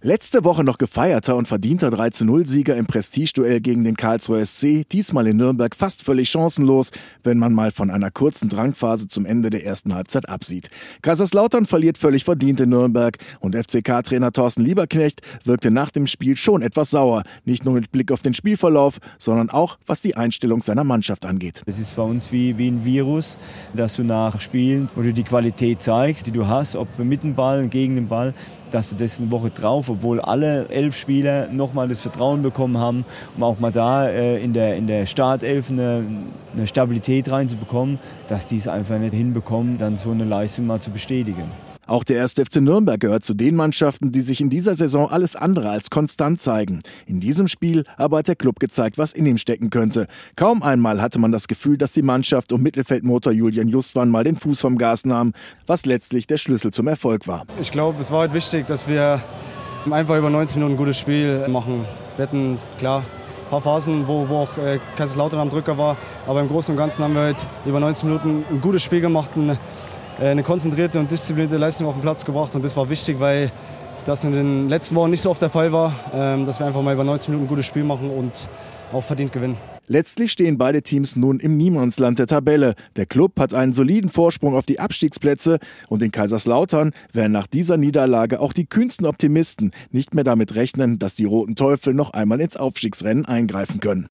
Letzte Woche noch gefeierter und verdienter 3:0-Sieger im Prestigeduell gegen den Karlsruher SC, diesmal in Nürnberg fast völlig chancenlos, wenn man mal von einer kurzen Drangphase zum Ende der ersten Halbzeit absieht. Kaiserslautern verliert völlig verdient in Nürnberg und FCK-Trainer Thorsten Lieberknecht wirkte nach dem Spiel schon etwas sauer. Nicht nur mit Blick auf den Spielverlauf, sondern auch, was die Einstellung seiner Mannschaft angeht. Es ist für uns wie ein Virus, dass du nach Spielen, wo du die Qualität zeigst, die du hast, ob mit dem Ball, gegen den Ball, dass du das eine Woche drauf, obwohl alle 11 Spieler nochmal das Vertrauen bekommen haben, um auch mal da in der Startelf eine Stabilität reinzubekommen, dass die es einfach nicht hinbekommen, dann so eine Leistung mal zu bestätigen. Auch der 1. FC Nürnberg gehört zu den Mannschaften, die sich in dieser Saison alles andere als konstant zeigen. In diesem Spiel aber hat der Klub gezeigt, was in ihm stecken könnte. Kaum einmal hatte man das Gefühl, dass die Mannschaft um Mittelfeldmotor Julian Justwan mal den Fuß vom Gas nahm, was letztlich der Schlüssel zum Erfolg war. Ich glaube, es war heute wichtig, dass wir einfach über 90 Minuten ein gutes Spiel machen. Wir hatten, klar, ein paar Phasen, wo auch Kaiserslautern am Drücker war, aber im Großen und Ganzen haben wir heute über 90 Minuten ein gutes Spiel gemacht, eine konzentrierte und disziplinierte Leistung auf den Platz gebracht. Und das war wichtig, weil das in den letzten Wochen nicht so oft der Fall war, dass wir einfach mal über 90 Minuten ein gutes Spiel machen und auch verdient gewinnen. Letztlich stehen beide Teams nun im Niemandsland der Tabelle. Der Klub hat einen soliden Vorsprung auf die Abstiegsplätze und in Kaiserslautern werden nach dieser Niederlage auch die kühnsten Optimisten nicht mehr damit rechnen, dass die Roten Teufel noch einmal ins Aufstiegsrennen eingreifen können.